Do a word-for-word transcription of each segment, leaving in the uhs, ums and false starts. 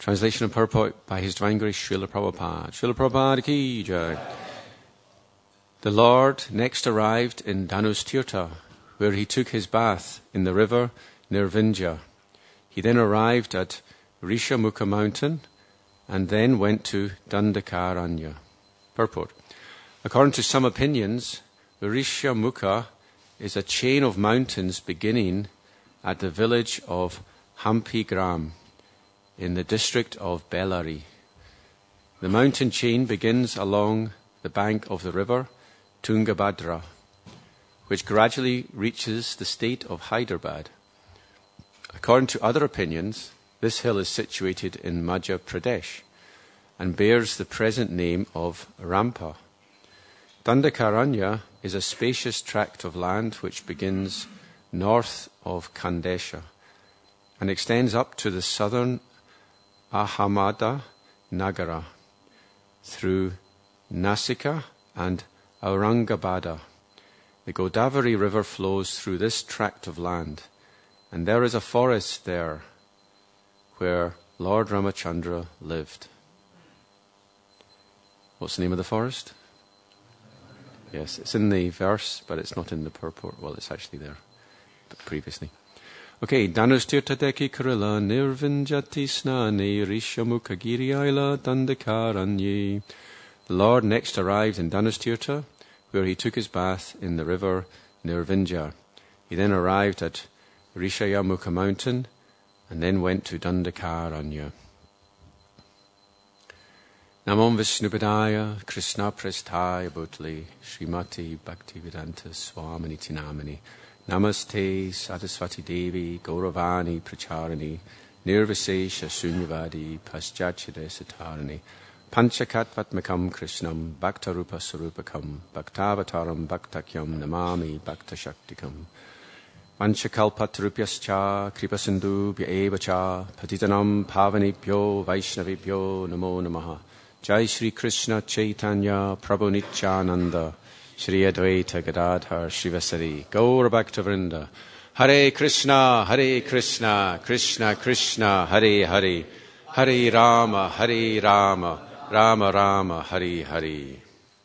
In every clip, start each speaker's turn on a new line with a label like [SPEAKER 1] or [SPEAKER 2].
[SPEAKER 1] Translation and purport by His Divine Grace, Srila Prabhupada. Srila Prabhupada ki jai. The Lord next arrived in Dhanustirtha, where he took his bath in the river Nirvinja. He then arrived at Rishamukha mountain and then went to Dandakaranya. Purport. According to some opinions, Rishamukha is a chain of mountains beginning at the village of Hampi Gram in the district of Bellary. The mountain chain begins along the bank of the river Tungabhadra, which gradually reaches the state of Hyderabad. According to other opinions, this hill is situated in Madhya Pradesh and bears the present name of Rampa. Dandakaranya is a spacious tract of land which begins north of Khandesha and extends up to the southern Ahmada Nagara through Nasika and Aurangabad. The Godavari river flows through this tract of land, and there is a forest there where Lord Ramachandra lived. What's the name of the forest? Yes, it's in the verse, but it's not in the purport. Well, it's actually there previously. Okay, Dhanustirtha deki krila nirvinjati snani rishamukha giriyaila dandakaranye. The Lord next arrived in Dhanustirtha, where he took his bath in the river Nirvinja. He then arrived at Rishayamukha mountain and then went to Dandakaranya. Namam Vishnupadaya Krishna Prasthaya Bhutli Srimati Bhaktivedanta Swaminiti Namani Namaste Saraswati Devi Gauravani Pracharani Nirvisesha Shunyavadi Paschachide Satarani Panchakatvatmakam Krishnam Bhaktarupa Sarupakam Bhaktavataram Bhaktakyam Namami Bhaktashaktikam Panchakalpatarupyascha Kripasindhu Bhyaevacha Patitanam Pavanipyo Vaishnavipyo Namo Namaha Jai Shri Krishna Chaitanya Prabhu Nityananda Shri Advaita Gadadhar Srivasari Gaura Bhaktavrinda Hare Krishna Hare Krishna Krishna Krishna Hare Hare Hare Rama Hare Rama Rama Rama Hare Hare.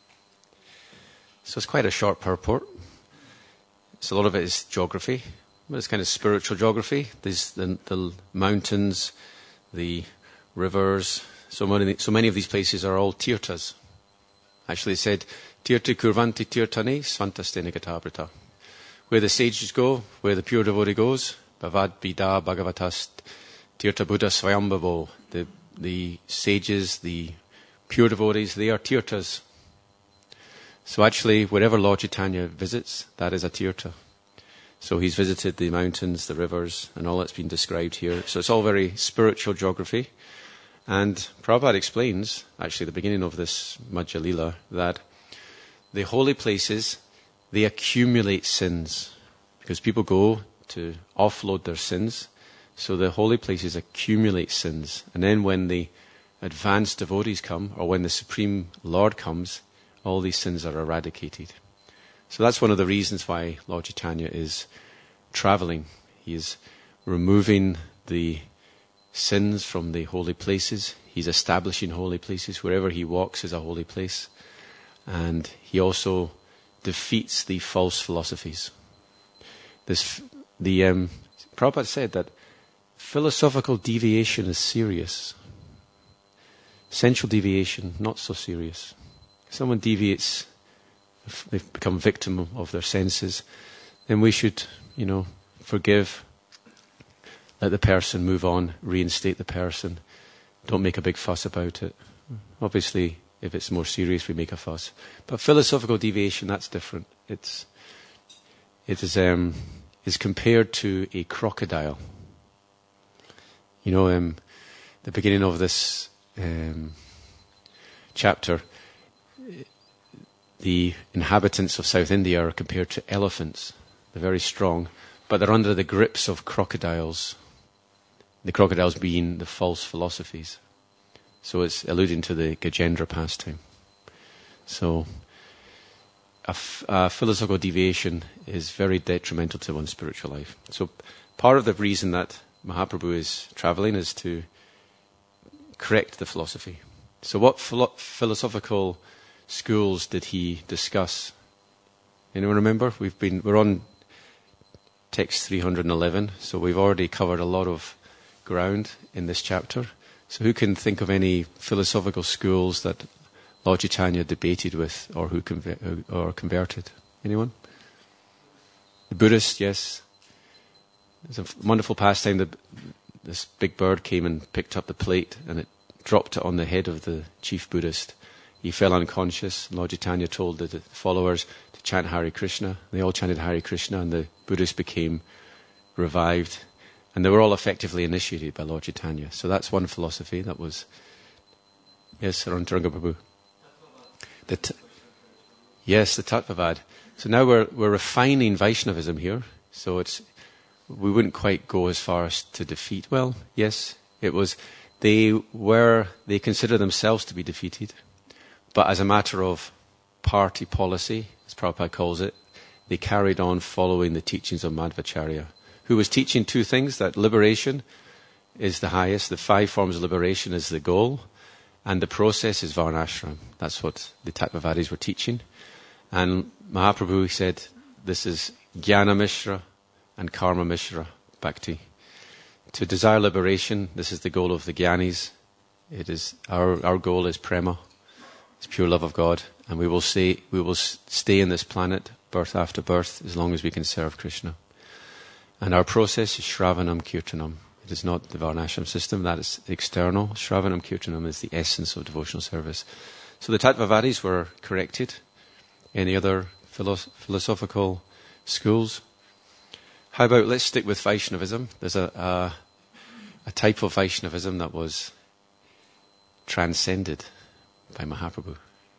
[SPEAKER 1] So it's quite a short purport. So a lot of it is geography, but it's kind of spiritual geography. There's the, the mountains, the rivers. So many, so many of these places are all tirthas. Actually, it said, Tirthi kurvanti tirthani svantastena gatabrata. Where the sages go, where the pure devotee goes, bhavad bida bhagavatas tirtha buddha swayambhavo. The, the sages, the pure devotees, they are tirthas. So actually, wherever Lord Chaitanya visits, that is a tirtha. So he's visited the mountains, the rivers, and all that's been described here. So it's all very spiritual geography. And Prabhupada explains, actually the beginning of this Madhya Lila, that the holy places, they accumulate sins. Because people go to offload their sins. So the holy places accumulate sins. And then when the advanced devotees come, or when the Supreme Lord comes, all these sins are eradicated. So that's one of the reasons why Lord Chaitanya is traveling. He is removing the sins from the holy places. He's establishing holy places. Wherever he walks is a holy place. And he also defeats the false philosophies. This, the um, Prabhupada said that philosophical deviation is serious. Sensual deviation, not so serious. Someone deviates, if they've become victim of their senses, then we should, you know, forgive, let the person move on, reinstate the person. Don't make a big fuss about it. Obviously, if it's more serious, we make a fuss. But philosophical deviation, that's different. It's it is um is compared to a crocodile. You know, um, the beginning of this um, chapter, the inhabitants of South India are compared to elephants. They're very strong, but they're under the grips of crocodiles. The crocodiles being the false philosophies. So it's alluding to the Gajendra pastime. So a, f- a philosophical deviation is very detrimental to one's spiritual life. So part of the reason that Mahaprabhu is traveling is to correct the philosophy. So what philo- philosophical schools did he discuss? Anyone remember? We've been, we're on text three hundred eleven, so we've already covered a lot of ground in this chapter. So who can think of any philosophical schools that Lord Chaitanya debated with or who conver- or converted? Anyone? The Buddhist, yes. There's a wonderful pastime that this big bird came and picked up the plate and it dropped it on the head of the chief Buddhist. He fell unconscious. Lord Chaitanya told the followers to chant Hare Krishna. They all chanted Hare Krishna and the Buddhist became revived. And they were all effectively initiated by Lord Chaitanya. So that's one philosophy. That was, yes, Rantaranga Prabhu. The t- yes, the Tattvavad. So now we're we're refining Vaishnavism here. So it's we wouldn't quite go as far as to defeat. Well, yes, it was. They were they consider themselves to be defeated, but as a matter of party policy, as Prabhupada calls it, they carried on following the teachings of Madhvacharya, who was teaching two things: that liberation is the highest, the five forms of liberation is the goal, and the process is Varnashram. That's what the Tattvavadis were teaching. And Mahaprabhu said, this is Jnana Mishra and Karma Mishra Bhakti. To desire liberation, this is the goal of the Jnanis. It is our our goal is prema, it's pure love of God, and we will stay we will stay in this planet birth after birth as long as we can serve Krishna. And our process is Shravanam Kirtanam. It is not the Varnashram system; that is external. Shravanam Kirtanam is the essence of devotional service. So the Tattvavadis were corrected. Any other philo- philosophical schools? How about let's stick with Vaishnavism. There's a, a a type of Vaishnavism that was transcended by Mahaprabhu.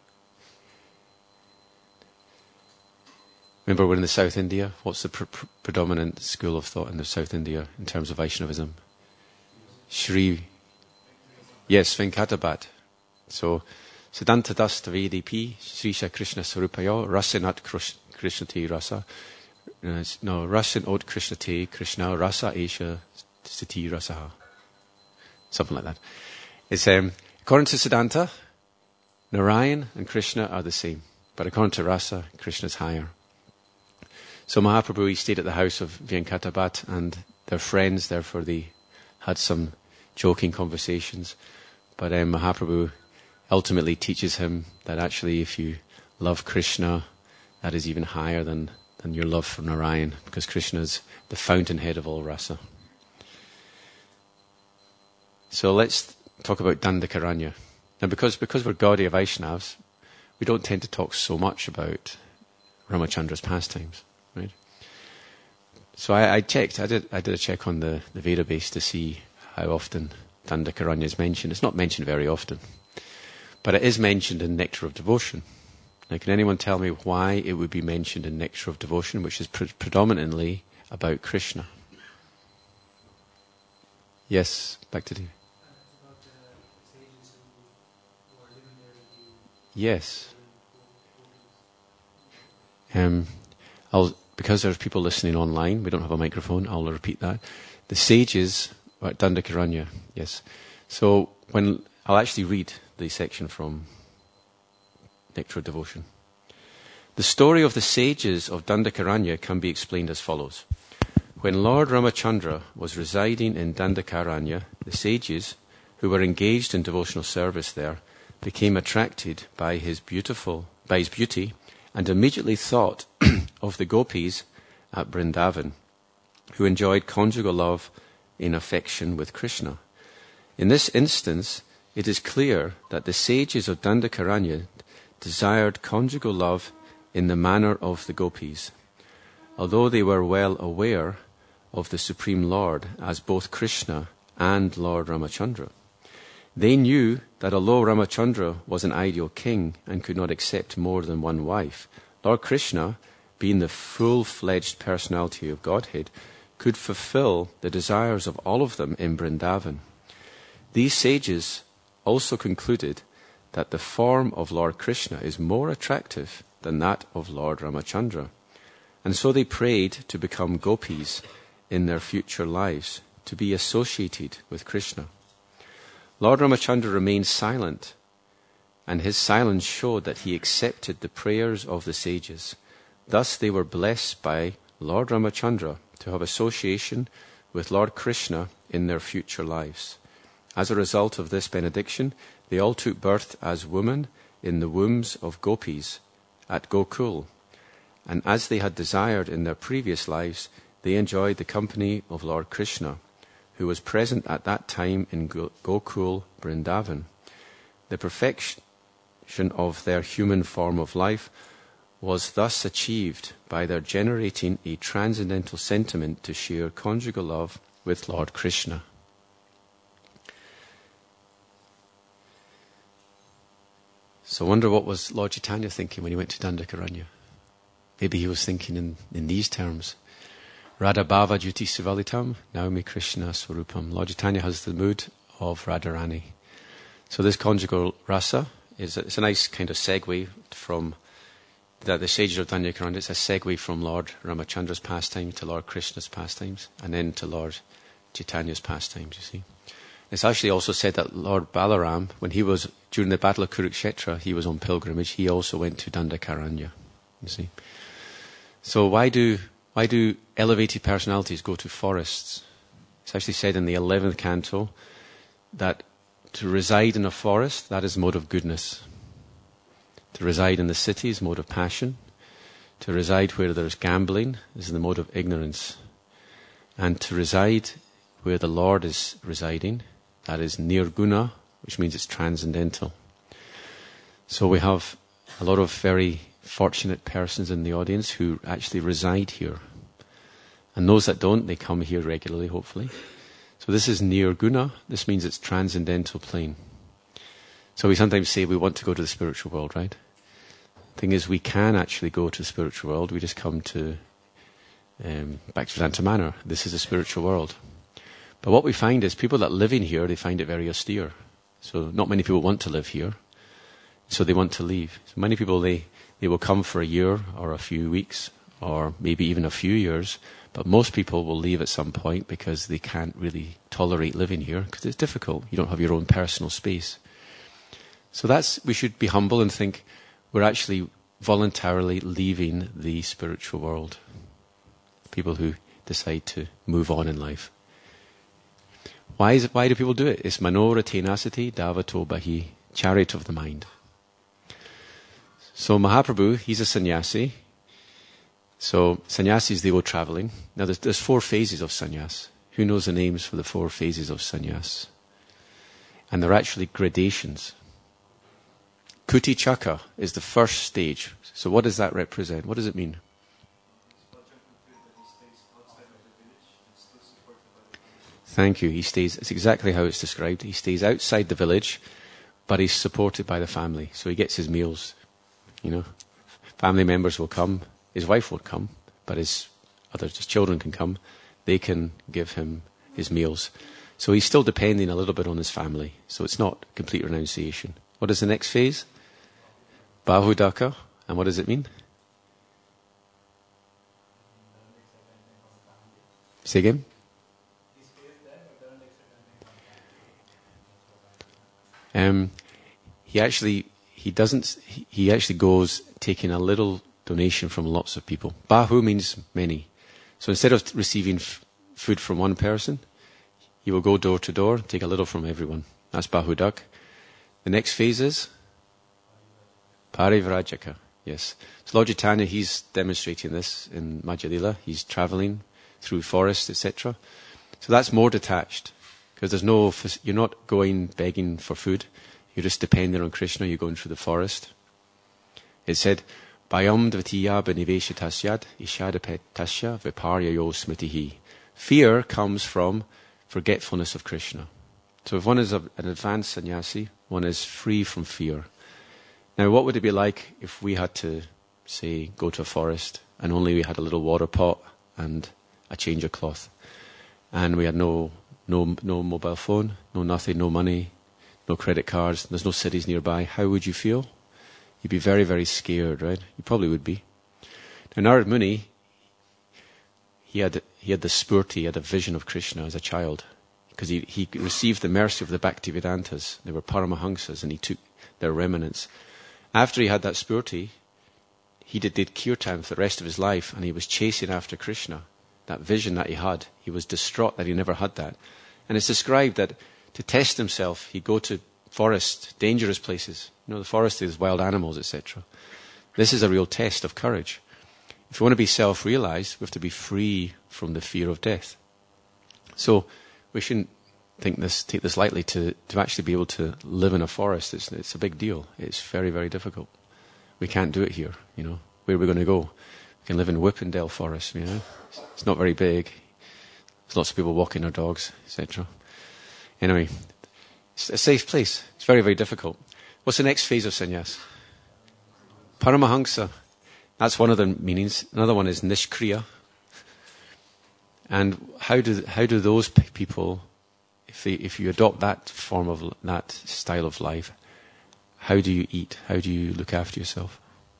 [SPEAKER 1] Remember, we're in the South India. What's the pr- pr- predominant school of thought in the South India in terms of Vaishnavism? Shri. Yes, Venkatabat. So, Siddhanta Dasta Vedipi, Srisha Krishna Sarupaya, Rasinat Krishnati Rasa. Uh, no, Rasin Ot Krishnati Krishna Rasa Esha Siti Rasaha. Something like that. It's, um, according to Siddhanta, Narayan and Krishna are the same. But according to Rasa, Krishna's higher. So Mahaprabhu, he stayed at the house of Venkatabat and their friends, therefore they had some joking conversations. But um, Mahaprabhu ultimately teaches him that actually if you love Krishna, that is even higher than, than your love for Narayan, because Krishna is the fountainhead of all rasa. So let's talk about Dandakaranya. Now because, because we're Gaudiya Vaishnavas, we don't tend to talk so much about Ramachandra's pastimes, right? So I, I checked, I did I did a check on the, the Veda base to see how often Dandakaranya is mentioned. It's not mentioned very often. But it is mentioned in Nectar of Devotion. Now, can anyone tell me why it would be mentioned in Nectar of Devotion, which is pre- predominantly about Krishna? Yes, back to you. Yes. Um, I'll, because there's people listening online, we don't have a microphone, I'll repeat that. The sages were at Dandakaranya, yes. So when I'll actually read the section from Nectar of Devotion. The story of the sages of Dandakaranya can be explained as follows. When Lord Ramachandra was residing in Dandakaranya, the sages, who were engaged in devotional service there, became attracted by his beautiful, by his beauty, and immediately thought of the gopis at Vrindavan, who enjoyed conjugal love in affection with Krishna. In this instance, it is clear that the sages of Dandakaranya desired conjugal love in the manner of the gopis, although they were well aware of the Supreme Lord as both Krishna and Lord Ramachandra. They knew that although Ramachandra was an ideal king and could not accept more than one wife, Lord Krishna, being the full-fledged personality of Godhead, could fulfill the desires of all of them in Vrindavan. These sages also concluded that the form of Lord Krishna is more attractive than that of Lord Ramachandra. And so they prayed to become gopis in their future lives, to be associated with Krishna. Lord Ramachandra remained silent, and his silence showed that he accepted the prayers of the sages. Thus they were blessed by Lord Ramachandra to have association with Lord Krishna in their future lives. As a result of this benediction, they all took birth as women in the wombs of gopis at Gokul. And as they had desired in their previous lives, they enjoyed the company of Lord Krishna, who was present at that time in Gokul, Vrindavan. The perfection of their human form of life was thus achieved by their generating a transcendental sentiment to share conjugal love with Lord Krishna. So I wonder what was Lord Chaitanya thinking when he went to Dandakaranya. Maybe he was thinking in, in these terms. Radha Bhava Juti Sivalitam, Naumi Krishna Swarupam. Lord Chaitanya has the mood of Radharani. So this conjugal rasa is a, it's a nice kind of segue from the, the sages of Dandakaranya. It's a segue from Lord Ramachandra's pastime to Lord Krishna's pastimes, and then to Lord Chaitanya's pastimes, you see. It's actually also said that Lord Balaram, when he was, during the Battle of Kurukshetra, he was on pilgrimage, he also went to Dandakaranya, you see. So why do why do elevated personalities go to forests? It's actually said in the eleventh canto that to reside in a forest, that is mode of goodness. To reside in the city is mode of passion. To reside where there's gambling is the mode of ignorance. And to reside where the Lord is residing, that is nirguna, which means it's transcendental. So we have a lot of very fortunate persons in the audience who actually reside here. And those that don't, they come here regularly, hopefully. So this is nirguna. This means it's transcendental plane. So we sometimes say we want to go to the spiritual world, right? The thing is, we can actually go to the spiritual world. We just come to um, Bhaktivedanta Manor. This is the spiritual world. But what we find is people that live in here, they find it very austere. So not many people want to live here. So they want to leave. So many people, they, they will come for a year or a few weeks or maybe even a few years. But most people will leave at some point because they can't really tolerate living here because it's difficult. You don't have your own personal space. So that's, we should be humble and think we're actually voluntarily leaving the spiritual world. People who decide to move on in life. Why is it, why do people do it? It's manoratenasati davato bahi, chariot of the mind. So Mahaprabhu, he's a sannyasi. So sannyasis, they go traveling. Now there's, there's four phases of sannyas. Who knows the names for the four phases of sannyas? And they're actually gradations. Kuti Chaka is the first stage. So what does that represent? What does it mean? Thank you. He stays, it's exactly how it's described. He stays outside the village, but he's supported by the family. So he gets his meals, you know. Family members will come. His wife won't come, but his other his children can come. They can give him his meals. So he's still depending a little bit on his family. So it's not complete renunciation. What is the next phase? Bahudaka. And what does it mean? Say again? Um, he actually, he doesn't, he, he actually goes taking a little donation from lots of people. Bahu means many. So instead of receiving f- food from one person, he will go door to door, take a little from everyone. That's Bahudak. The next phase is Parivrajaka. Yes. So Lord Chaitanya, he's demonstrating this in Madhya Lila. He's traveling through forests, et cetera. So that's more detached. Because there's no, you're not going begging for food. You're just depending on Krishna. You're going through the forest. It said, Bhayam dvatiya beniveshitasyad ishadapetasya viparyayo smritihi. Fear comes from forgetfulness of Krishna. So if one is a, an advanced sannyasi, one is free from fear. Now what would it be like if we had to, say, go to a forest and only we had a little water pot and a change of cloth? And we had no No, no mobile phone, no nothing, no money, no credit cards. There's no cities nearby. How would you feel? You'd be very, very scared, right? You probably would be. Now, Narad Muni, he had he had the spurti, he had a vision of Krishna as a child. because he, he received the mercy of the Bhaktivedantas. They were Paramahamsas, and he took their remnants. After he had that spurti, he did, did kirtan for the rest of his life, and he was chasing after Krishna. That vision that he had, he was distraught that he never had that. And it's described that to test himself, he'd go to forests, dangerous places. You know, the forest is wild animals, et cetera. This is a real test of courage. If we want to be self-realized, we have to be free from the fear of death. So we shouldn't think this, take this lightly. To, to actually be able to live in a forest, it's, it's a big deal. It's very, very difficult. We can't do it here, you know. Where are we going to go? We can live in Whippendale Forest, you know. It's not very big. There's lots of people walking their dogs, et cetera. Anyway, it's a safe place. It's very, very difficult. What's the next phase of sannyas? Paramahamsa. That's one of the meanings. Another one is nishkriya. And how do how do those p- people, if they, if you adopt that form of that style of life, how do you eat? How do you look after yourself?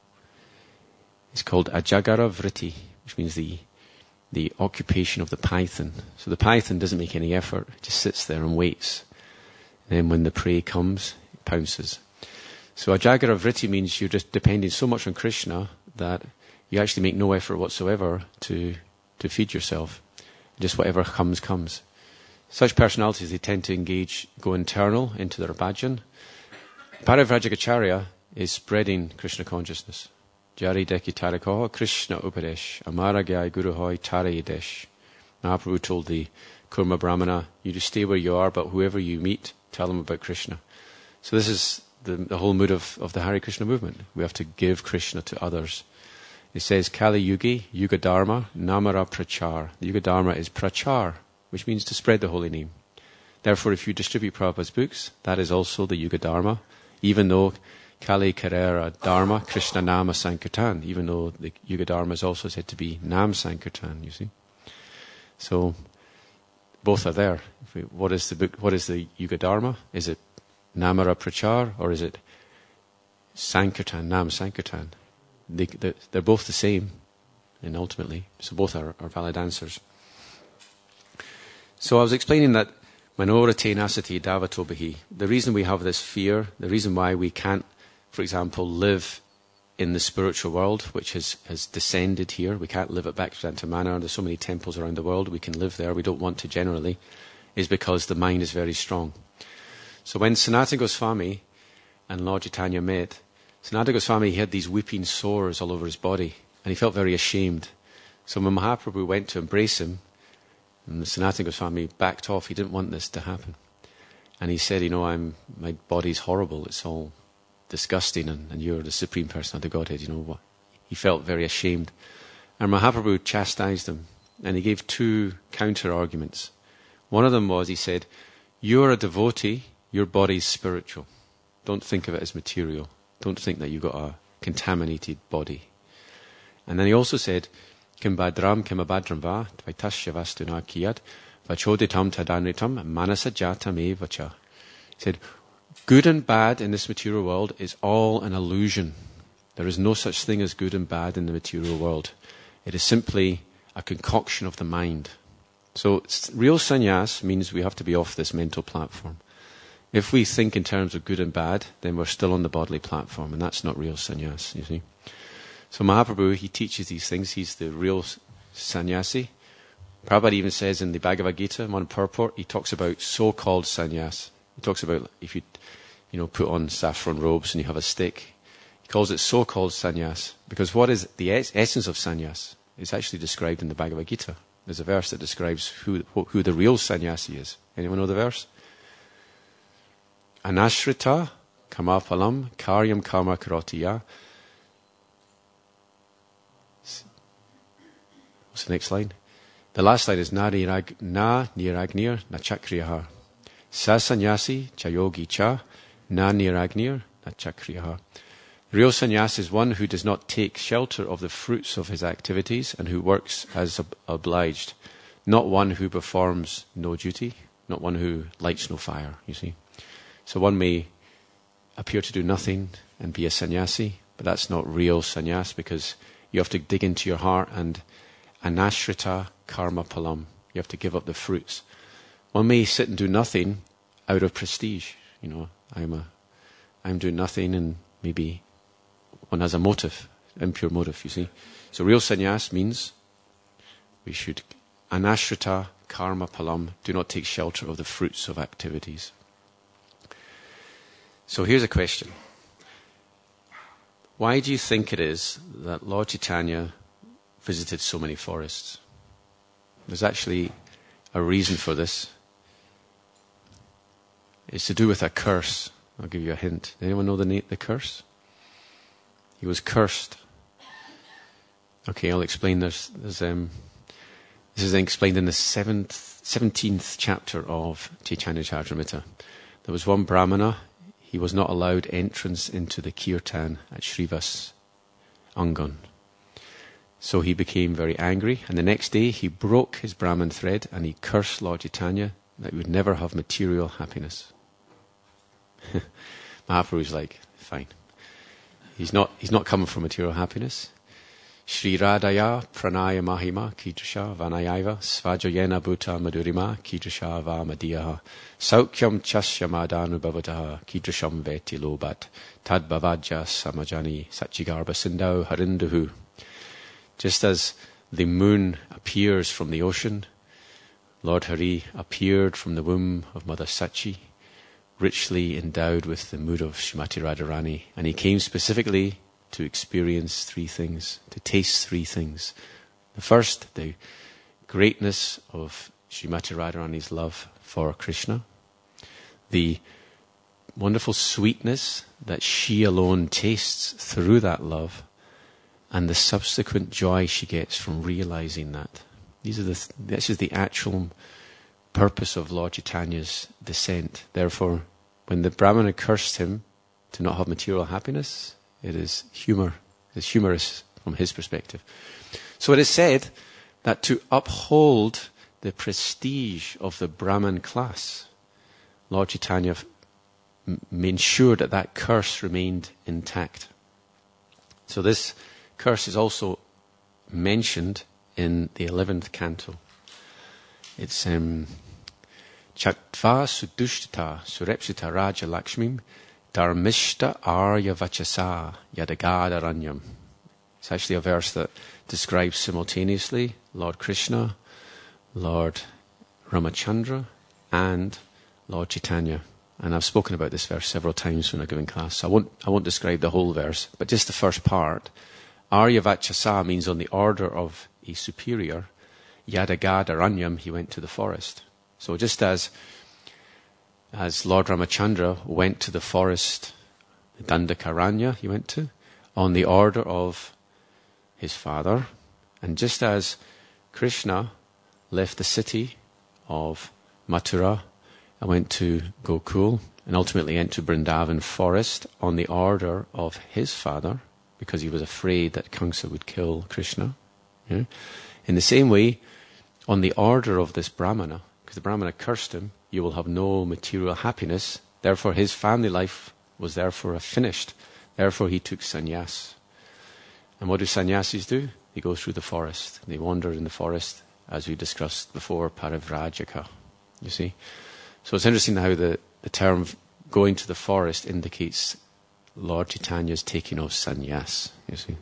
[SPEAKER 1] It's called ajagara vritti, which means the the occupation of the python. So the python doesn't make any effort; it just sits there and waits. And then when the prey comes, it pounces. So ajagara vritti means you're just depending so much on Krishna that you actually make no effort whatsoever to to feed yourself. Just whatever comes, comes. Such personalities, they tend to engage, go internal into their bhajan. Parivrajagacharya is spreading Krishna consciousness. Jari deki tarikoha Krishna upadesh, amara gyai guru hoy tarayi desh. Mahaprabhu told the Kurma Brahmana, you just stay where you are, but whoever you meet, tell them about Krishna. So this is the, the whole mood of, of the Hare Krishna movement. We have to give Krishna to others. It says, Kali Yugi, Yuga Dharma, Namara Prachar. The Yuga Dharma is Prachar, which means to spread the holy name. Therefore, if you distribute Prabhupada's books, that is also the Yuga Dharma, even though Kali Karera Dharma, Krishna Nama Sankirtan, even though the Yuga Dharma is also said to be Nam Sankirtan, you see. So, both are there. If we, what is the book? What is the Yuga Dharma? Is it Namara Prachar, or is it Sankirtan, Nam Sankirtan? They, they're, they're both the same, and ultimately, so both are, are valid answers. So I was explaining that manorate nasati davatobihi. The reason we have this fear, the reason why we can't, for example, live in the spiritual world, which has, has descended here. We can't live at Bhaktivedanta Manor. There's so many temples around the world. We can live there. We don't want to generally, is because the mind is very strong. So when Sanatana Goswami and Lord Chaitanya met, Sanatana Goswami, he had these weeping sores all over his body, and he felt very ashamed. So when Mahaprabhu went to embrace him, and the Sanatana Goswami backed off, he didn't want this to happen. And he said, you know, I'm my body's horrible, it's all disgusting, and, and you're the Supreme Person of the Godhead, you know what? He felt very ashamed. And Mahaprabhu chastised him, and he gave two counter-arguments. One of them was, he said, you're a devotee, your body's spiritual. Don't think of it as material. Don't think that you've got a contaminated body. And then he also said, Kim badram kim abadram va, tvaitasya vastuna kiyat, vachoditam tadanritam, manasa jatam evacha. He said, good and bad in this material world is all an illusion. There is no such thing as good and bad in the material world. It is simply a concoction of the mind. So real sannyas means we have to be off this mental platform. If we think in terms of good and bad, then we're still on the bodily platform, and that's not real sannyas, you see. So Mahaprabhu, he teaches these things. He's the real sannyasi. Prabhupada even says in the Bhagavad Gita, one purport, he talks about so-called sannyas. He talks about if you, you know, put on saffron robes and you have a stick. He calls it so-called sannyas, because what is the es- essence of sannyas is actually described in the Bhagavad Gita. There's a verse that describes who who the real sannyasi is. Anyone know the verse? Anashrita kamapalam karyam karma karotiya. What's the next line? The last line is na nirag, na niragnir na chakriyaha. Sa sannyasi chayogi cha na niragnir na chakriyaha. Real sannyas is one who does not take shelter of the fruits of his activities and who works as ob- obliged. Not one who performs no duty, not one who lights no fire, you see. So one may appear to do nothing and be a sannyasi, but that's not real sannyas, because you have to dig into your heart and anashrita karma palam. You have to give up the fruits One may sit and do nothing out of prestige. You know, I'm a, I'm doing nothing, and maybe one has a motive, impure motive, you see. So real sannyas means we should anashrita karma palam, do not take shelter of the fruits of activities. So here's a question. Why do you think it is that Lord Chaitanya visited so many forests? There's actually a reason for this. It's to do with a curse. I'll give you a hint. Anyone know the na- the curse? He was cursed. Okay, I'll explain this. There's, um, this is explained in the seventh, seventeenth chapter of Chaitanya Charitamrita. There was one Brahmana. He was not allowed entrance into the kirtan at Srivas Angan. So he became very angry, and the next day he broke his Brahman thread and he cursed Lord Chaitanya that he would never have material happiness. Mahaprabhu was like, fine. He's not, he's not coming for material happiness. Shri Radhaya pranaya mahima kidrisha vanayaiva svajayena bhuta madurima kidrisha va madiyaha saukyam chasya madanu bhavataha kidrisham veti lobat tad bhavajya samajani sachigarba sindau harinduhu. Just as the moon appears from the ocean, Lord Hari appeared from the womb of Mother Sachi, richly endowed with the mood of Srimati Radharani, and he came specifically to experience three things, to taste three things. The first, the greatness of Srimati Radharani's love for Krishna, the wonderful sweetness that she alone tastes through that love, and the subsequent joy she gets from realizing that. These are the th- this is the actual purpose of Lord Chaitanya's descent. Therefore, when the Brahmana cursed him to not have material happiness, it is humor. It's humorous from his perspective. So it is said that to uphold the prestige of the Brahman class, Lord Chaitanya m- ensured that that curse remained intact. So this curse is also mentioned in the eleventh canto. It's um, Chaktva sudushtita surepsita raja lakshmim dharmishta arya vachasa yadagadharanyam. It's actually a verse that describes simultaneously Lord Krishna, Lord Ramachandra, and Lord Chaitanya. And I've spoken about this verse several times when I've given class. So I won't, I won't describe the whole verse, but just the first part. Arya vachasa means on the order of a superior. Yadagadharanyam, he went to the forest. So just as as Lord Ramachandra went to the forest, the Dandakaranya he went to, on the order of his father, and just as Krishna left the city of Mathura and went to Gokul, and ultimately entered Vrindavan forest on the order of his father, because he was afraid that Kamsa would kill Krishna. Yeah? In the same way, on the order of this Brahmana, because the Brahmana cursed him, you will have no material happiness. Therefore, his family life was therefore finished. Therefore, he took sannyas. And what do sannyasis do? They go through the forest. They wander in the forest, as we discussed before, parivrajaka. You see? So it's interesting how the, the term going to the forest indicates Lord Chaitanya's taking of sannyas. You see?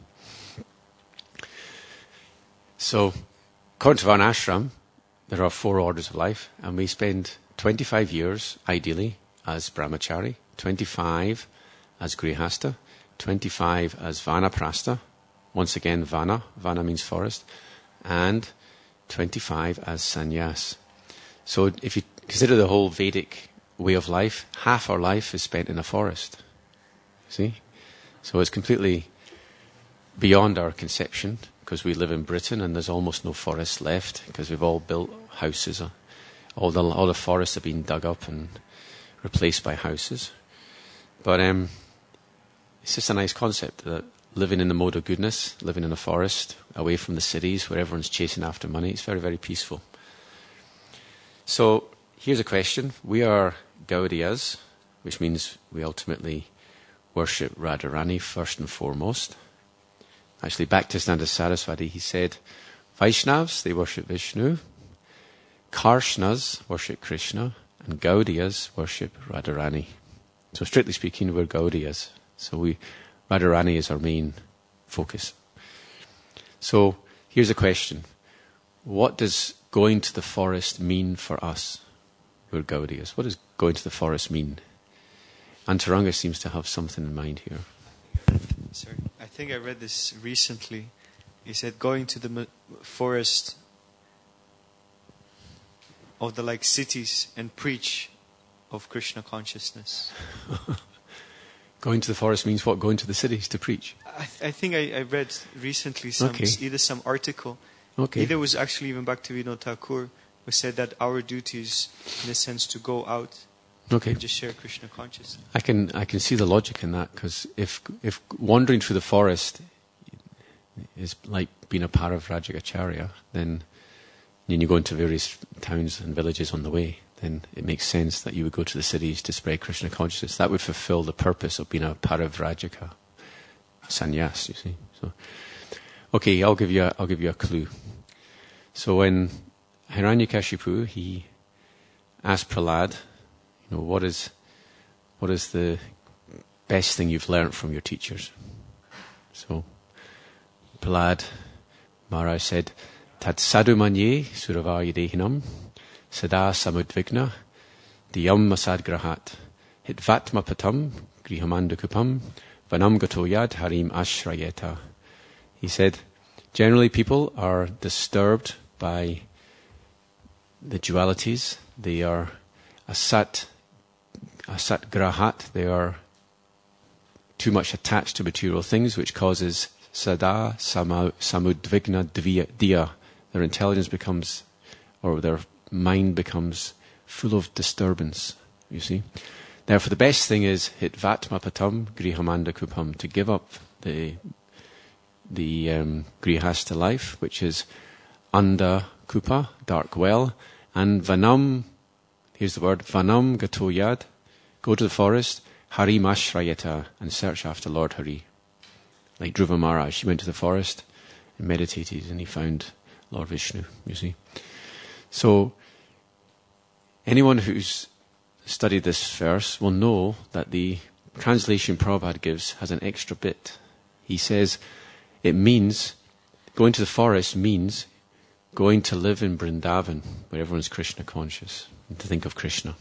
[SPEAKER 1] So, according to Varnashram, there are four orders of life, and we spend twenty-five years, ideally, as brahmachari, twenty-five as grihasta, twenty-five as vanaprastha, once again vana, vana means forest, and twenty-five as sannyas. So if you consider the whole Vedic way of life, half our life is spent in a forest. See? So it's completely beyond our conception, because we live in Britain and there's almost no forests left, because we've all built houses. All the, all the forests have been dug up and replaced by houses. But um, it's just a nice concept, that living in the mode of goodness, living in a forest, away from the cities where everyone's chasing after money, it's very, very peaceful. So here's a question. We are Gaudiyas, which means we ultimately worship Radharani first and foremost. Actually, Bhaktivedanta Saraswati, he said, Vaishnavas, they worship Vishnu. Karshnas worship Krishna and Gaudiyas worship Radharani. So strictly speaking, we're Gaudiyas. So we, Radharani is our main focus. So here's a question. What does going to the forest mean for us? We're Gaudiyas. What does going to the forest mean? Antaranga seems to have something in mind here.
[SPEAKER 2] Sorry, I think I read this recently. He said going to the forest of the like cities and preach of Krishna consciousness.
[SPEAKER 1] Going to the forest means what? Going to the cities to preach?
[SPEAKER 2] I, th- I think I, I read recently some
[SPEAKER 1] Okay.
[SPEAKER 2] either some article,
[SPEAKER 1] Okay.
[SPEAKER 2] either was actually even back to Vinod Thakur, who said that our duty is, in a sense, to go out
[SPEAKER 1] Okay.
[SPEAKER 2] and just share Krishna consciousness.
[SPEAKER 1] I can I can see the logic in that, because if if wandering through the forest is like being a Parivrajagacharya, then when you go into various towns and villages on the way, then it makes sense that you would go to the cities to spread Krishna consciousness. That would fulfill the purpose of being a Parivrajaka, sannyas, you see. So, okay, I'll give you a, I'll give you a clue. So when Hiranyakashipu, he asked Prahlad, you know, what is what is the best thing you've learnt from your teachers? So Prahlad Maharaj said, Tat sadhu manye suravāyadehinam sada samudvigna diyam masadgrahat hitvatma patam grihamandakupam vanam gato yad harim ashrayeta. He said, generally people are disturbed by the dualities. They are asat, asat grahat. They are too much attached to material things, which causes sada sama, samudvigna diya. Their intelligence becomes, or their mind becomes full of disturbance, you see. Therefore, the best thing is hitvatma patam grihamanda kupam, to give up the the um, grihasta life, which is anda kupa, dark well, and vanam, here's the word, vanam gatoyad, go to the forest, harim ashrayata, and search after Lord Hari. Like Dhruva Maharaj, he went to the forest and meditated, and he found Lord Vishnu, you see. So, anyone who's studied this verse will know that the translation Prabhupada gives has an extra bit. He says, it means, going to the forest means going to live in Vrindavan, where everyone's Krishna conscious, and to think of Krishna.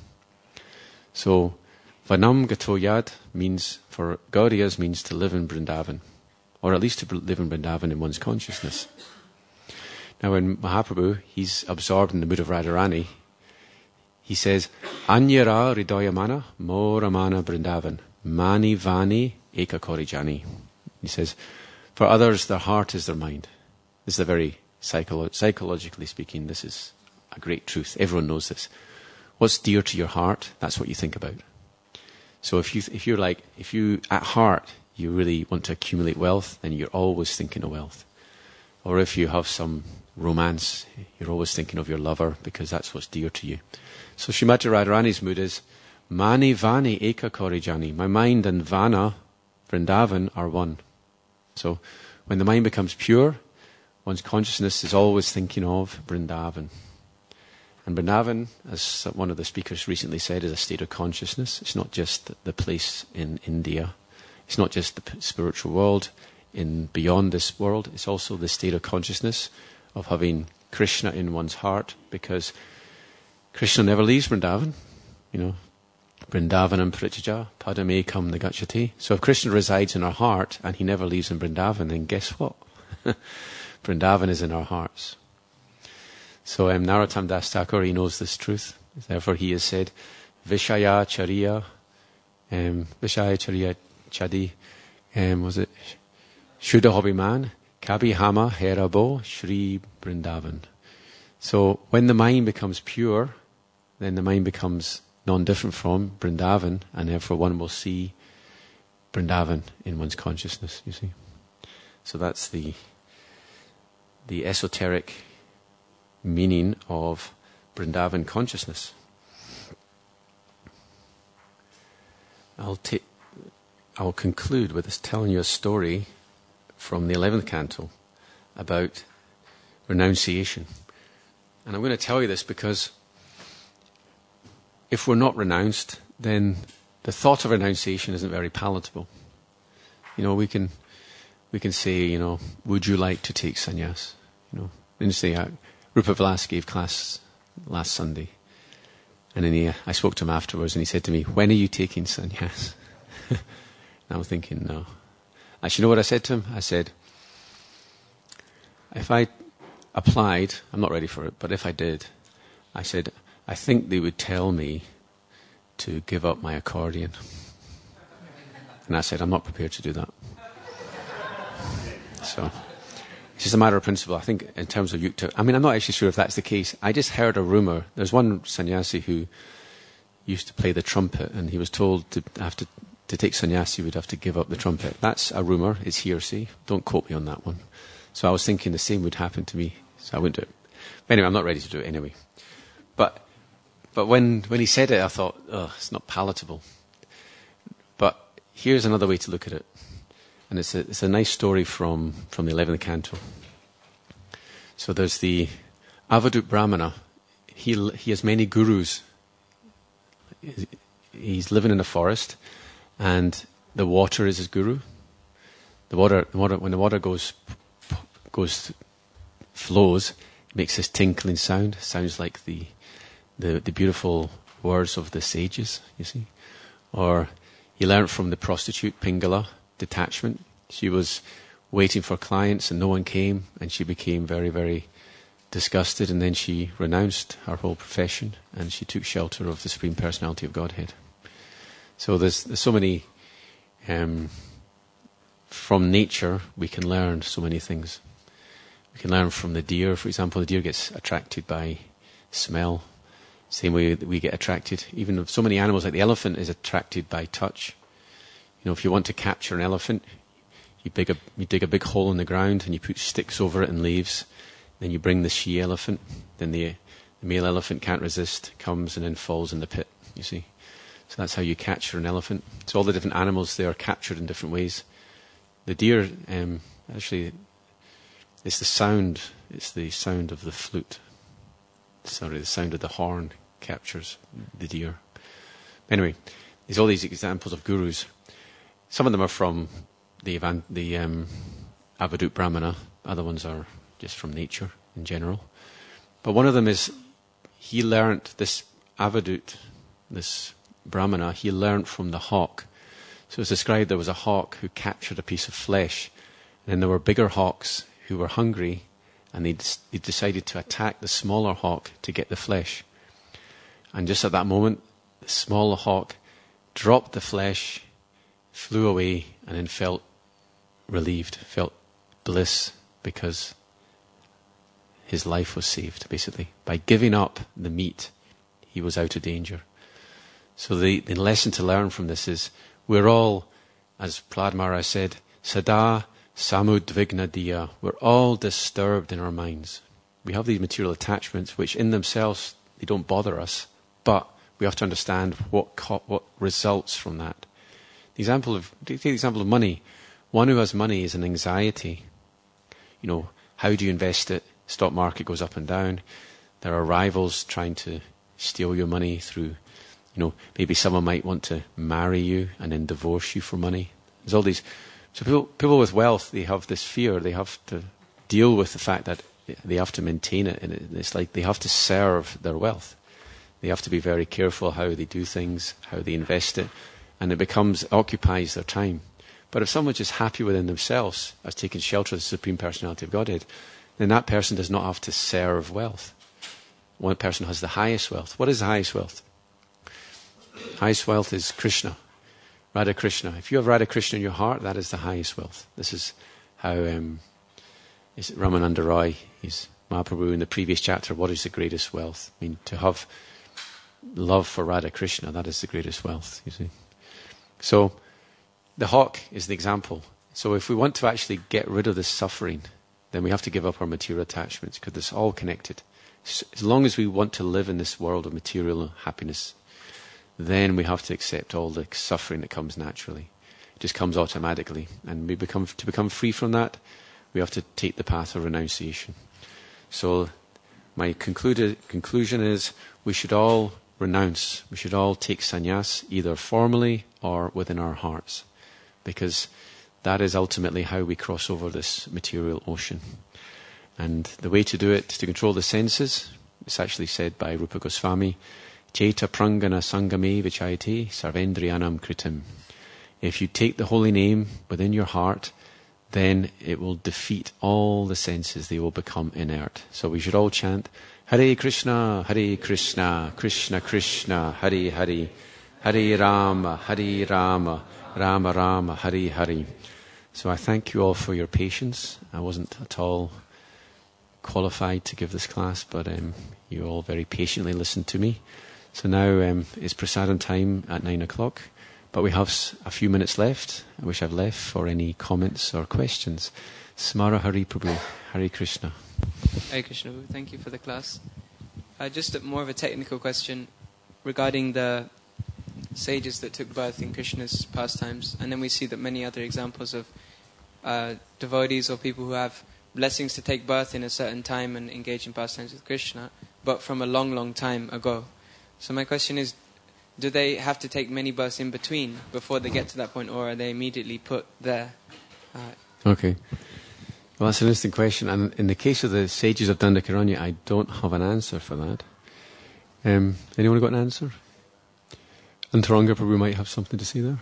[SPEAKER 1] So, Vanam Gatoyad means, for Gaudiyas, means to live in Vrindavan, or at least to live in Vrindavan in one's consciousness. Now in Mahaprabhu, he's absorbed in the mood of Radharani. He says, Anyara Ridayamana Moramana Vrindavan Mani Vani Eka Korijani. He says, for others, their heart is their mind. This is a very, psycholo- psychologically speaking, this is a great truth. Everyone knows this. What's dear to your heart, that's what you think about. So if you, if you're like, if you, at heart, you really want to accumulate wealth, then you're always thinking of wealth. Or if you have some romance, you're always thinking of your lover, because that's what's dear to you. So Srimati Radharani's mood is, Mani Vani Eka Korijani. My mind and Vana, Vrindavan, are one. So when the mind becomes pure, one's consciousness is always thinking of Vrindavan. And Vrindavan, as one of the speakers recently said, is a state of consciousness. It's not just the place in India. It's not just the spiritual world in beyond this world. It's also the state of consciousness of having Krishna in one's heart, because Krishna never leaves Vrindavan. You know, Vrindavanam Parityajya Padamekam Nagacchati. So if Krishna resides in our heart and he never leaves in Vrindavan, then guess what? Vrindavan is in our hearts. So um, Narottam Das Thakur, he knows this truth. Therefore he has said, Vishaya Chariya, um, Vishaya Chariya Chadi, um, was it Shuddha Hobiman, Kabi Hama Herabo Shri Vrindavan. So when the mind becomes pure, then the mind becomes non-different from Vrindavan, and therefore one will see Vrindavan in one's consciousness, you see. So that's the the esoteric meaning of Vrindavan consciousness. I'll take I'll conclude with this, telling you a story from the eleventh canto about renunciation. And I'm going to tell you this because if we're not renounced, then the thought of renunciation isn't very palatable. You know, we can we can say, you know, would you like to take sannyas? You know, and say, uh, Rupert Vilas gave class last Sunday, and then he, I spoke to him afterwards, and he said to me, "When are you taking sannyas?" And I was thinking, no. Actually, you know what I said to him? I said, if I applied, I'm not ready for it, but if I did, I said, I think they would tell me to give up my accordion. And I said, I'm not prepared to do that. So, it's just a matter of principle. I think in terms of yukta, I mean, I'm not actually sure if that's the case. I just heard a rumor. There's one sannyasi who used to play the trumpet, and he was told to have to, to take sannyasi, he would have to give up the trumpet. That's a rumor. It's hearsay. Don't quote me on that one. So I was thinking the same would happen to me. So I wouldn't do it. But anyway, I'm not ready to do it anyway. But but when, when he said it, I thought, oh, it's not palatable. But here's another way to look at it. And it's a, it's a nice story from, from the eleventh canto. So there's the Avadut Brahmana. He, he has many gurus. He's living in a forest, and the water is his guru. The water, the water when the water goes goes flows, it makes this tinkling sound. Sounds like the, the the beautiful words of the sages, you see. Or he learned from the prostitute Pingala, detachment. She was waiting for clients and no one came, and she became very, very disgusted, and then she renounced her whole profession and she took shelter of the Supreme Personality of Godhead. So there's, there's so many, um, from nature we can learn so many things. We can learn from the deer, for example. The deer gets attracted by smell, same way that we get attracted. Even so many animals, like the elephant, is attracted by touch. You know, if you want to capture an elephant, you dig a, you dig a big hole in the ground and you put sticks over it and leaves. Then you bring the she elephant. Then the, the male elephant can't resist, comes and then falls in the pit, you see. So that's how you capture an elephant. So all the different animals, they are captured in different ways. The deer, um, actually, it's the sound, it's the sound of the flute. Sorry, the sound of the horn captures the deer. Anyway, there's all these examples of gurus. Some of them are from the, evan- the um, Avadut Brahmana. Other ones are just from nature in general. But one of them is, he learnt, this Avadut, this Brahmana, he learnt from the hawk. So it's described there was a hawk who captured a piece of flesh, and then there were bigger hawks who were hungry, and they they decided to attack the smaller hawk to get the flesh. And just at that moment, the smaller hawk dropped the flesh, flew away, and then felt relieved, felt bliss, because his life was saved, basically. By giving up the meat, he was out of danger. So the, the lesson to learn from this is, we're all, as Prahlad Maharaj said, Sada samudvigna diya. We're all disturbed in our minds. We have these material attachments, which in themselves, they don't bother us, but we have to understand what co- what results from that. The example of, take the example of money. One who has money is an anxiety. You know, how do you invest it? Stock market goes up and down. There are rivals trying to steal your money through, you know, maybe someone might want to marry you and then divorce you for money. There's all these. So people, people with wealth, they have this fear. They have to deal with the fact that they have to maintain it. And it's like they have to serve their wealth. They have to be very careful how they do things, how they invest it. And it becomes, it occupies their time. But if someone's just happy within themselves, as taking shelter of the Supreme Personality of Godhead, then that person does not have to serve wealth. One person has the highest wealth. What is the highest wealth? Highest wealth is Krishna, Radha Krishna. If you have Radha Krishna in your heart, that is the highest wealth. This is how um, is it Ramananda Roy, he's Mahaprabhu in the previous chapter, what is the greatest wealth? I mean, to have love for Radha Krishna, that is the greatest wealth, you see. So, the hawk is the example. So if we want to actually get rid of this suffering, then we have to give up our material attachments, because it's all connected. As long as we want to live in this world of material happiness, then we have to accept all the suffering that comes naturally. It just comes automatically. And we become to become free from that, we have to take the path of renunciation. So my concluded, conclusion is we should all renounce, we should all take sannyas either formally or within our hearts, because that is ultimately how we cross over this material ocean. And the way to do it is to control the senses. It's actually said by Rupa Goswami, Cheta prangana sangame vichayati sarvendriyanam kritim. If you take the holy name within your heart, then it will defeat all the senses. They will become inert. So we should all chant, Hare Krishna, Hare Krishna, Krishna Krishna, Hare Hare, Hare Rama, Hare Rama, Rama Rama, Hare Hare. So I thank you all for your patience. I wasn't at all qualified to give this class, but um, you all very patiently listened to me. So now um, it's prasadam time at nine o'clock, but we have s- a few minutes left, which I've left for any comments or questions. Smara Hari Prabhu, Hare Krishna.
[SPEAKER 3] Hare Krishna, thank you for the class. Uh, just a, more of a technical question regarding the sages that took birth in Krishna's pastimes, and then we see that many other examples of uh, devotees or people who have blessings to take birth in a certain time and engage in pastimes with Krishna, but from a long, long time ago. So my question is, do they have to take many births in between before they get to that point, or are they immediately put there? Uh,
[SPEAKER 1] okay. Well, that's an interesting question. And in the case of the sages of Dandakaranya, I don't have an answer for that. Um, anyone got an answer? And Taranga Prabhu might have something to say there.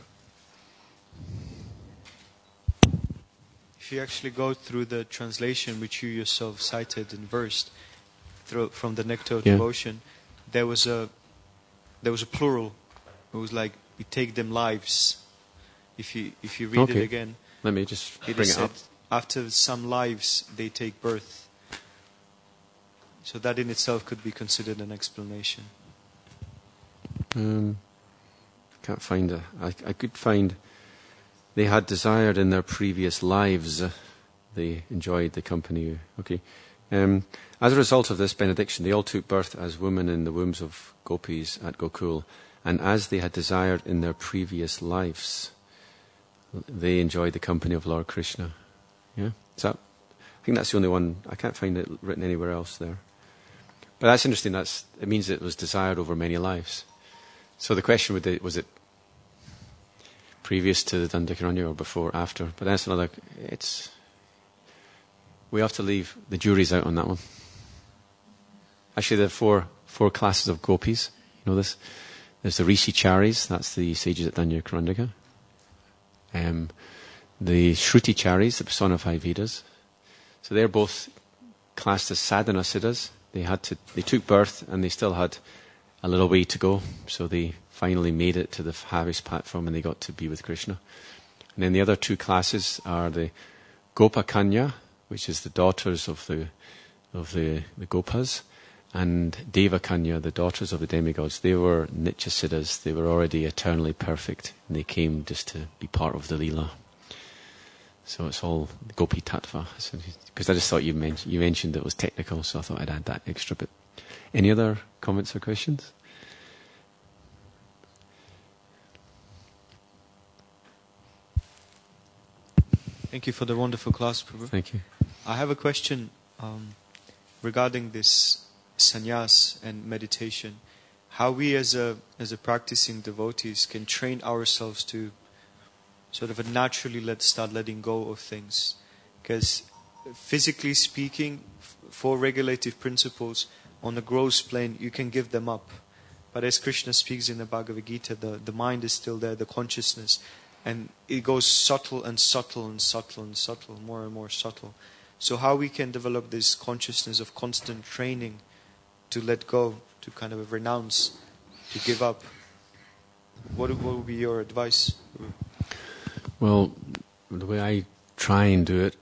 [SPEAKER 2] If you actually go through the translation which you yourself cited and versed through, from the Nectar of
[SPEAKER 1] Yeah.
[SPEAKER 2] Devotion, there was a there was a plural. It was like, we take them lives. If you if you read
[SPEAKER 1] Okay.
[SPEAKER 2] it again,
[SPEAKER 1] Let me just
[SPEAKER 2] it
[SPEAKER 1] bring
[SPEAKER 2] is
[SPEAKER 1] it
[SPEAKER 2] said,
[SPEAKER 1] up.
[SPEAKER 2] after some lives they take birth. So that in itself could be considered an explanation.
[SPEAKER 1] Um, can't find it. I, I could find they had desired in their previous lives. Uh, they enjoyed the company. Okay. Um, as a result of this benediction, they all took birth as women in the wombs of gopis at Gokul, and as they had desired in their previous lives, they enjoyed the company of Lord Krishna. Yeah. So I think that's the only one. I can't find it written anywhere else there. But that's interesting. That's it means it was desired over many lives. So the question would be, was it previous to the Dandakaranya or before, after? But that's another. It's we have to leave the juries out on that one. Actually, there are four four classes of gopis. You know this. There's the Rishicharis. That's the sages at Dandakaranya. Um, the Shruticharis, the personified Vedas. So they're both classed as sadhana siddhas. They had to. They took birth and they still had a little way to go. So they finally made it to the Haris platform and they got to be with Krishna. And then the other two classes are the Gopakanya, which is the daughters of the of the, the Gopas, and Devakanya, the daughters of the demigods. They were Nitya Siddhas. They were already eternally perfect, and they came just to be part of the Leela. So it's all Gopi Tattva. Because I just thought you mentioned you mentioned it was technical, so I thought I'd add that extra bit. Any other comments or questions?
[SPEAKER 2] Thank you for the wonderful class, Prabhu.
[SPEAKER 1] Thank you.
[SPEAKER 2] I have a question um, regarding this sannyas and meditation. How we as a as a practicing devotees can train ourselves to sort of a naturally let start letting go of things. Because physically speaking, f- for regulative principles, on the gross plane, you can give them up. But as Krishna speaks in the Bhagavad Gita, the, the mind is still there, the consciousness. And it goes subtle and subtle and subtle and subtle, more and more subtle. So how we can develop this consciousness of constant training to let go, to kind of renounce, to give up? What, what would be your advice?
[SPEAKER 1] Well, the way I try and do it,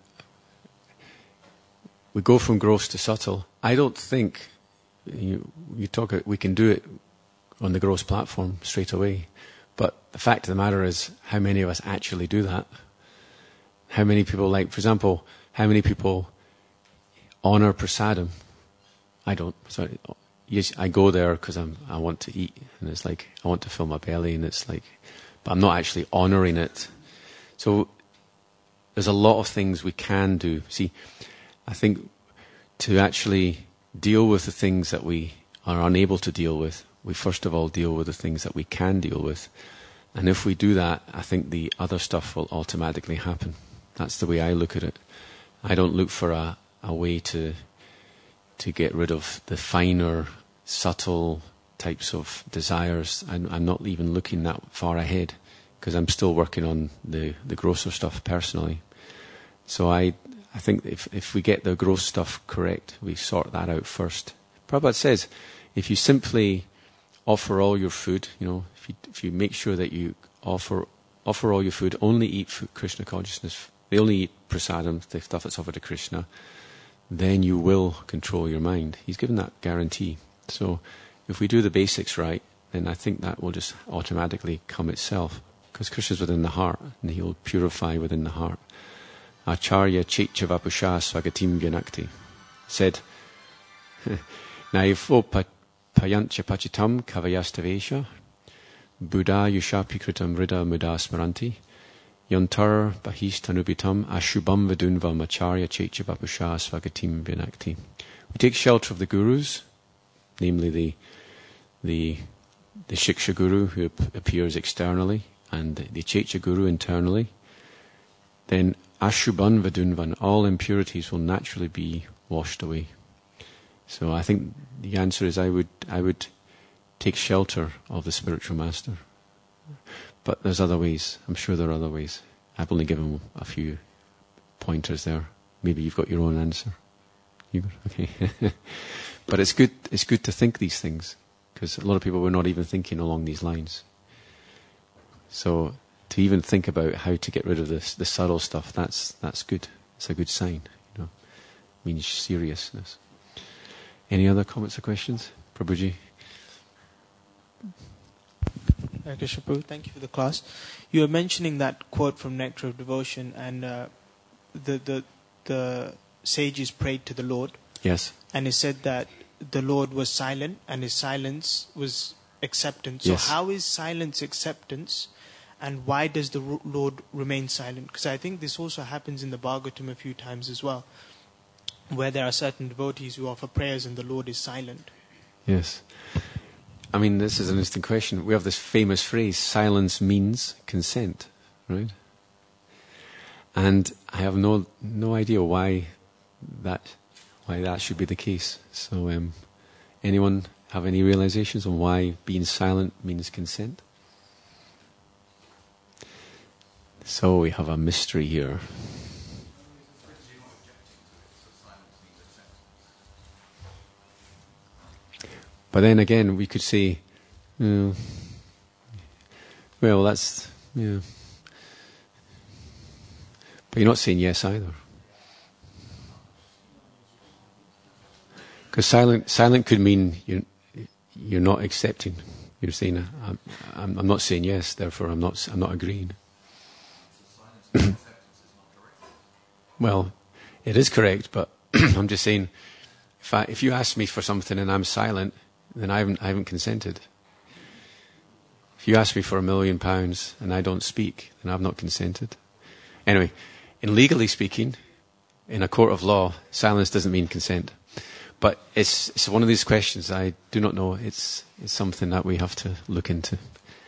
[SPEAKER 1] we go from gross to subtle. I don't think you, you talk. We can do it on the gross platform straight away. But the fact of the matter is, how many of us actually do that? How many people, like, for example, how many people honor prasadam? I don't. Sorry, yes, I go there because I'm. I want to eat, and it's like I want to fill my belly, and it's like, but I'm not actually honoring it. So there's a lot of things we can do. See, I think to actually deal with the things that we are unable to deal with, we first of all deal with the things that we can deal with. And if we do that, I think the other stuff will automatically happen. That's the way I look at it. I don't look for a, a way to to get rid of the finer, subtle types of desires. I'm, I'm not even looking that far ahead, because I'm still working on the, the grosser stuff personally. So I I think if if we get the gross stuff correct, we sort that out first. Prabhupada says, if you simply offer all your food, you know, if you if you make sure that you offer offer all your food, only eat food, Krishna consciousness, they only eat prasadam, the stuff that's offered to Krishna, then you will control your mind. He's given that guarantee. So if we do the basics right, then I think that will just automatically come itself, because Krishna's within the heart, and he'll purify within the heart. Acharya Checha Vapusha Swagatim Vyanakti said, Naivo Payancha Pachitam Kavayastavesha Buddha Yushapikritam Rida Muda Smaranti Yantar Bahishtanubitam Ashubam Vidunvam Acharya Checha Vapusha Swagatim Vyanakti. We take shelter of the gurus, namely the the the Shiksha Guru who appears externally, and the, the Checha Guru internally. Then Ashubhan Vadunvan, all impurities will naturally be washed away. So I think the answer is I would I would take shelter of the spiritual master. But there's other ways. I'm sure there are other ways. I've only given a few pointers there. Maybe you've got your own answer. You okay? But it's good. It's good to think these things, because a lot of people were not even thinking along these lines. So to even think about how to get rid of this, the subtle stuff, that's that's good. It's a good sign. You know, it means seriousness. Any other comments or questions, Prabhuji?
[SPEAKER 4] Hare Krishna Prabhu, thank you for the class. You were mentioning that quote from Nectar of Devotion, and uh, the the the sages prayed to the Lord.
[SPEAKER 1] Yes.
[SPEAKER 4] And it said that the Lord was silent, and his silence was acceptance. So
[SPEAKER 1] Yes.
[SPEAKER 4] how is silence acceptance? And why does the Lord remain silent? Because I think this also happens in the Bhagavatam a few times as well, where there are certain devotees who offer prayers and the Lord is silent.
[SPEAKER 1] Yes. I mean, this is an interesting question. We have this famous phrase, silence means consent, right? And I have no no idea why that why that should be the case. So um, anyone have any realizations on why being silent means consent? So we have a mystery here. But then again, we could say, uh, well, that's, yeah. But you're not saying yes either. Because silent, silent could mean you're, you're not accepting. You're saying, I'm, I'm, I'm not saying yes, therefore I'm not, I'm not agreeing. Well, it is correct, but I'm just saying, if I, if you ask me for something and I'm silent, then I haven't I haven't consented. If you ask me for a million pounds and I don't speak, then I've not consented. Anyway, in legally speaking, in a court of law, silence doesn't mean consent. But it's it's one of these questions I do not know. It's it's something that we have to look into.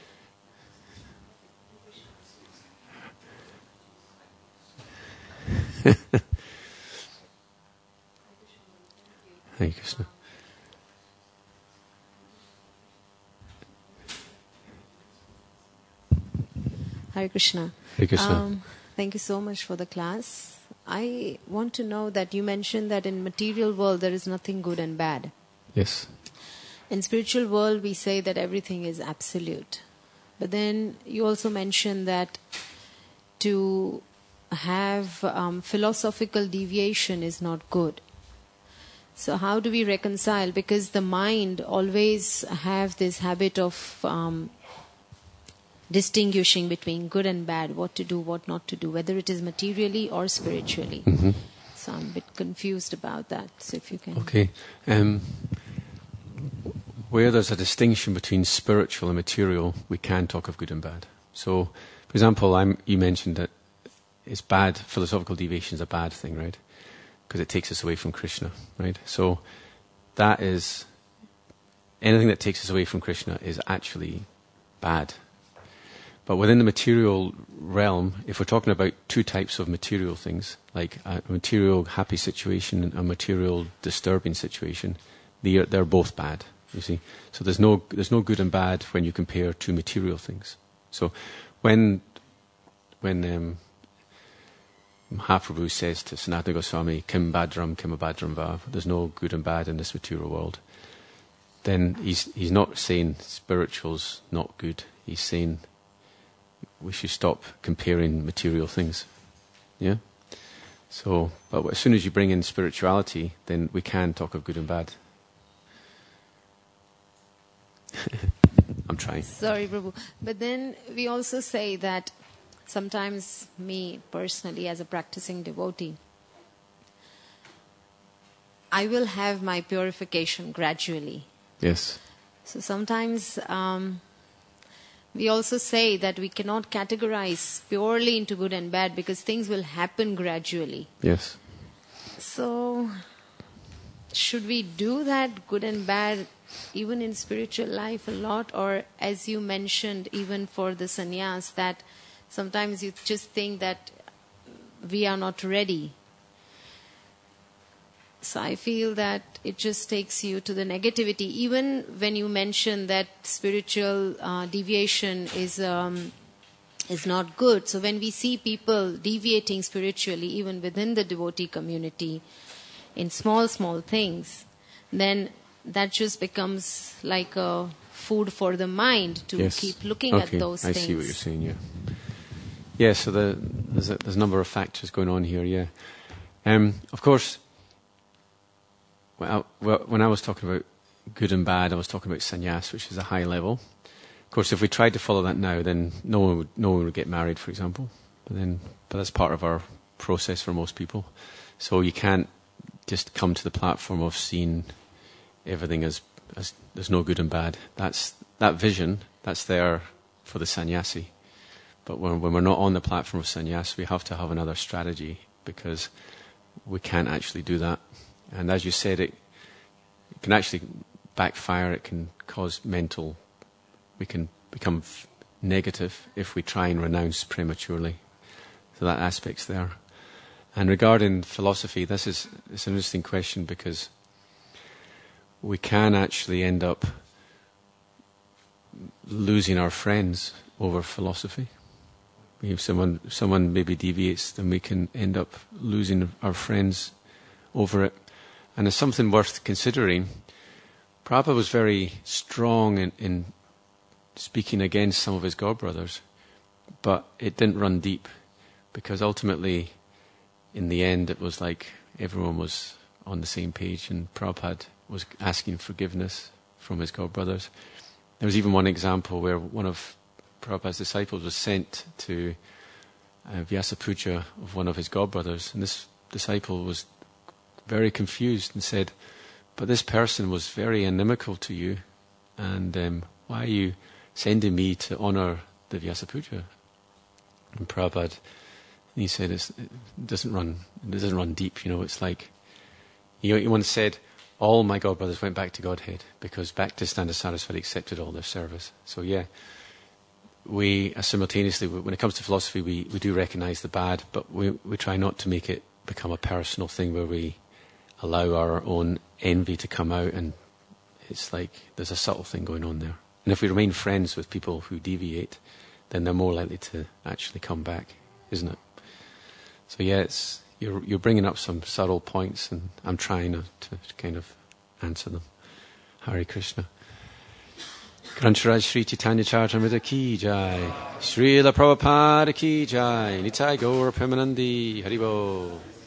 [SPEAKER 1] Hare Krishna.
[SPEAKER 5] Hare Krishna.
[SPEAKER 1] Hare Krishna.
[SPEAKER 5] Um, thank you so much for the class. I want to know that you mentioned that in material world there is nothing good and bad.
[SPEAKER 1] Yes.
[SPEAKER 5] In spiritual world we say that everything is absolute. But then you also mentioned that to have um, philosophical deviation is not good. So how do we reconcile? Because the mind always have this habit of um, distinguishing between good and bad, what to do, what not to do, whether it is materially or spiritually.
[SPEAKER 1] Mm-hmm.
[SPEAKER 5] So I'm a bit confused about that. So if you can...
[SPEAKER 1] Okay. Um, where there's a distinction between spiritual and material, we can talk of good and bad. So, for example, I'm, you mentioned that it's bad, philosophical deviation is a bad thing, right? Because it takes us away from Krishna, right? So that is, anything that takes us away from Krishna is actually bad. But within the material realm, if we're talking about two types of material things, like a material happy situation and a material disturbing situation, they are, they're both bad, you see. So there's no there's no good and bad when you compare two material things. So when when um, Mahaprabhu says to Sanatana Goswami, Kim Badram, Kim Abhadram Va, there's no good and bad in this material world, then he's he's not saying spiritual's not good. He's saying we should stop comparing material things. Yeah? So, but as soon as you bring in spirituality, then we can talk of good and bad. I'm trying.
[SPEAKER 5] Sorry, Prabhu. But then we also say that sometimes me personally as a practicing devotee, I will have my purification gradually.
[SPEAKER 1] Yes.
[SPEAKER 5] So sometimes um, we also say that we cannot categorize purely into good and bad because things will happen gradually.
[SPEAKER 1] Yes.
[SPEAKER 5] So should we do that good and bad even in spiritual life a lot? Or as you mentioned, even for the sannyas, that sometimes you just think that we are not ready. So I feel that it just takes you to the negativity. Even when you mention that spiritual uh, deviation is um, is not good. So when we see people deviating spiritually, even within the devotee community, in small, small things, then that just becomes like a food for the mind to
[SPEAKER 1] yes.
[SPEAKER 5] keep looking
[SPEAKER 1] okay.
[SPEAKER 5] at those
[SPEAKER 1] I
[SPEAKER 5] things.
[SPEAKER 1] I see what you're saying, yeah. Yeah, so the, there's, a, there's a number of factors going on here, yeah. Um, of course, well, when I was talking about good and bad, I was talking about sannyas, which is a high level. Of course, if we tried to follow that now, then no one would, no one would get married, for example. But then, but that's part of our process for most people. So you can't just come to the platform of seeing everything as, as there's no good and bad. That's that vision. That's there for the sannyasi. But when, when we're not on the platform of sannyas, we have to have another strategy because we can't actually do that. And as you said, it, it can actually backfire. It can cause mental. We can become f- negative if we try and renounce prematurely. So that aspect's there. And regarding philosophy, this is it's an interesting question because we can actually end up losing our friends over philosophy. If someone someone maybe deviates, then we can end up losing our friends over it. And it's something worth considering. Prabhupada was very strong in, in speaking against some of his godbrothers, but it didn't run deep because ultimately, in the end, it was like everyone was on the same page and Prabhupada was asking forgiveness from his godbrothers. There was even one example where one of Prabhupada's disciples was sent to uh, Vyasa Puja of one of his godbrothers, and this disciple was very confused and said, but this person was very inimical to you, and um, why are you sending me to honour the Vyasa Puja? And Prabhupada, he said, it's, it doesn't run, it doesn't run deep. You know, it's like he, he once said, all my godbrothers went back to Godhead because Bhaktisiddhanta Saraswati accepted all their service. So yeah, we uh, simultaneously, when it comes to philosophy, we, we do recognise the bad, but we we try not to make it become a personal thing where we allow our own envy to come out, and it's like there's a subtle thing going on there. And if we remain friends with people who deviate, then they're more likely to actually come back, isn't it? So yeah, it's you're you're bringing up some subtle points, and I'm trying to, to kind of answer them. Hare Krishna. Grantaraj Sri Chaitanya Charitamrita ki jai, Srila Prabhupada ki jai, Nitai Gaur Premanandi, Haribo.